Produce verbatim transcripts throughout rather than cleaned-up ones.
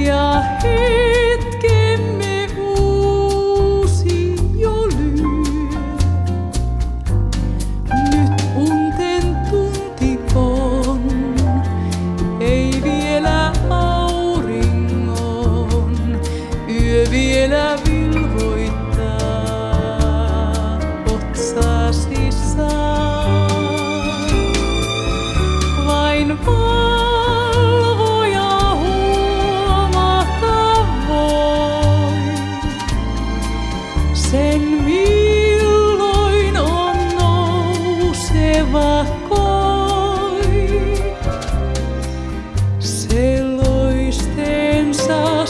Ja hetkemme uusi jo lyö. Nyt unten tunti on, ei vielä auringon. Yö vielä vilvoittaa otsasi saa. Vain valvoja huomata voi sen, milloin on nouseva koi. Se loisteensa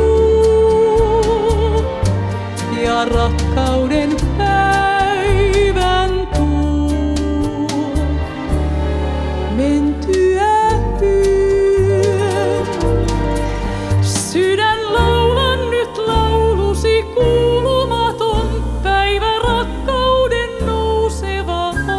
suu ja rakkauden päivän tuo. Mentyä yön, sydän laulan nyt laulusi kuulumaton, päivä rakkauden nouseva on.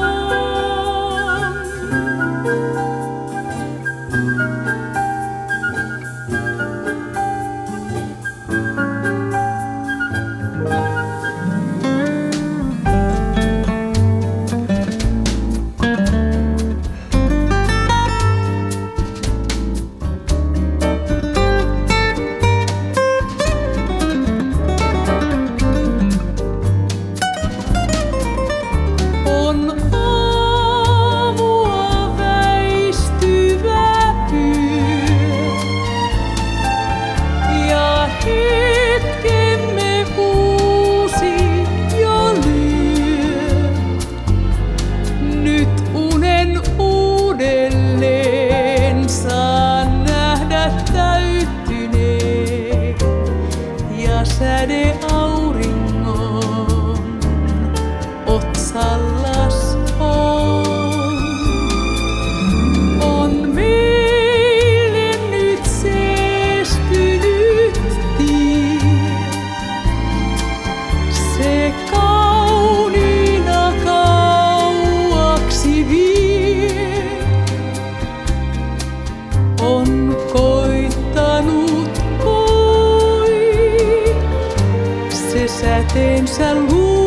On aamua väistyvä yö ja hetkemme uusi jo lyö. Nyt unen uudelleen saan nähdä täyttyneen ja säde auringon otsallas on. On meille nyt seestynyt tie, se kauniina kauaksi vie. On koittanut koi, se säteensä luo.